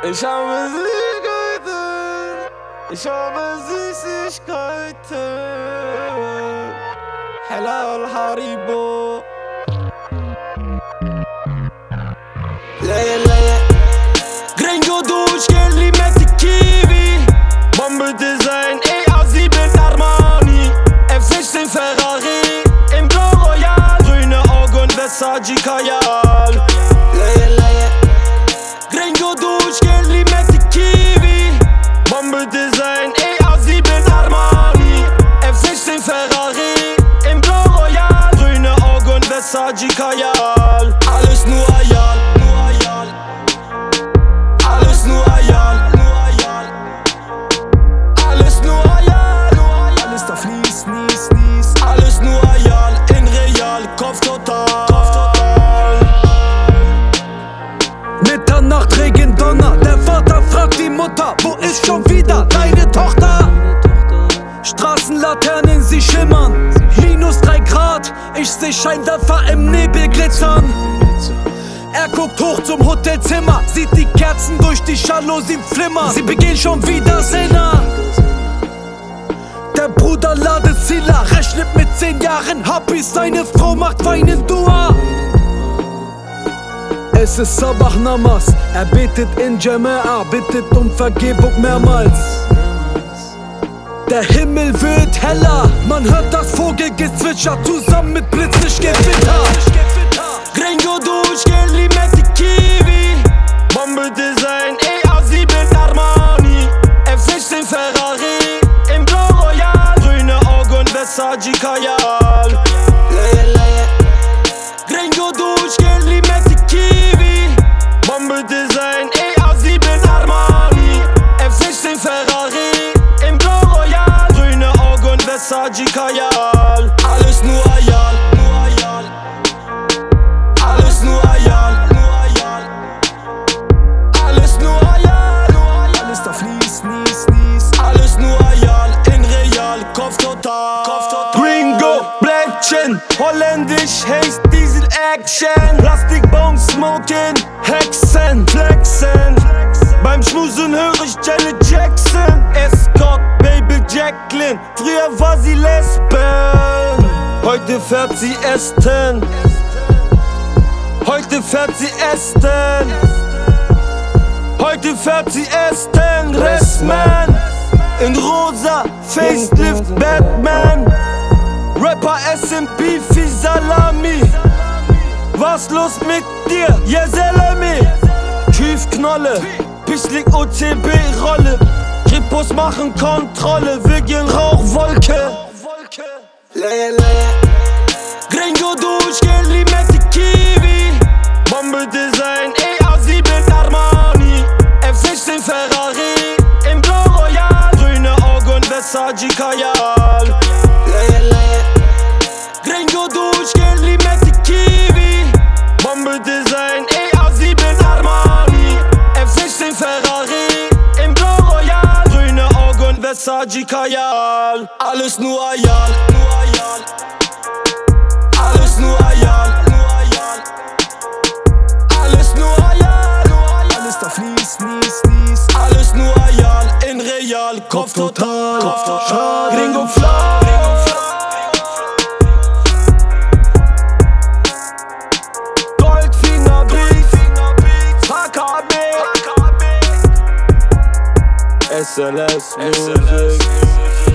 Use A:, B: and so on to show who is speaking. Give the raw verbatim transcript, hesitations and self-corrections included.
A: Ich habe Süßigkeiten, ich habe Süßigkeiten. Halal Haribo. Leye leye Gringo Duschgel, Limette Kiwi. Bombe Design, E A sieben Armani. F sechzehn Ferrari, im Blau Royal. Grüne Augen, Versace Kajal. Leye leye Gringo Duschgel, Limette Kiwi. Bombe Design, E A sieben Armani. F sechzehn Ferrari, im Blau Royal. Grüne Augen, Versace Kajal. Alles nur Ayal. Alles nur Ayal. Alles nur Ayal. Alles da fließt, nies, nies. Alles nur Ayal, in Real, Kopf total.
B: Mitternacht, Regen, Donner. Der Vater fragt die Mutter, wo ist schon wieder deine Tochter? Straßenlaternen, sie schimmern. Minus drei Grad, ich seh Scheinwerfer im Nebel glitzern. Er guckt hoch zum Hotelzimmer, sieht die Kerzen durch die Jalousien flimmern. Sie begehen schon wieder Sinner. Der Bruder ladet Zilla, rechnet mit zehn Jahren Happys, seine Frau macht weinen Dua. Es ist Sabach Namas, er betet in Jama'a, bittet um Vergebung mehrmals. Der Himmel wird heller, man hört das Vogelgezwitscher zusammen mit Blitzlichtgewitter.
A: Gringo Duschgel, Limette Kiwi. Bombe Design, E A sieben Armani. F sechzehn Ferrari, im Blau Royal. Grüne Augen, Versace Kajal. Leye leye Gringo Duschgel, Limette Kiwi. Bombe Design, E A sieben Armani. F sechzehn Ferrari, im Blau Royal. Grüne Augen, Versace Kajal. Alles nur Ayal. Alles nur Ayal. Alles nur Ayal. Alles da fließt, nies, nies. Alles nur Ayal, in Real, Kopf total. Gringo, Blättchen, holländisch, Haze, Diesel, Action. Plastikbaum, Smoking, Hexen, Flexen. Beim Schmusen höre ich Janet Jackson. Escort, Baby Jacqueline, früher war sie Lesben. Heute fährt sie Aston. Heute fährt sie Aston. Heute fährt sie Aston. Restman in rosa, Facelift Batman. Rapper S M P wie Salami. Was los mit dir, ja Salami? Küfknolle, Pischlik O C B-Rolle. Kripos machen Kontrolle wegen Rauchwolke. Leye leye Gringo Duschgel, Limette Kiwi. Bombe Design, E A sieben Armani. F sechzehn Ferrari, im Blau Royal. Grüne Augen, Versace Kajal. Leye leye Gringo Duschgel, Limette Kiwi. Bombe Design, E A sieben Armani. F sechzehn Ferrari, im Blau Royal. Grüne Augen, Versace Kajal. Alles nur Ayal. Alles nur Ayal. Alles nur Ayal. Alles da fließt, nies, nies. Alles nur Ayal, in Real, Kopf total. Gringo Fly. Goldfinger Beats, H K B, S L S Music.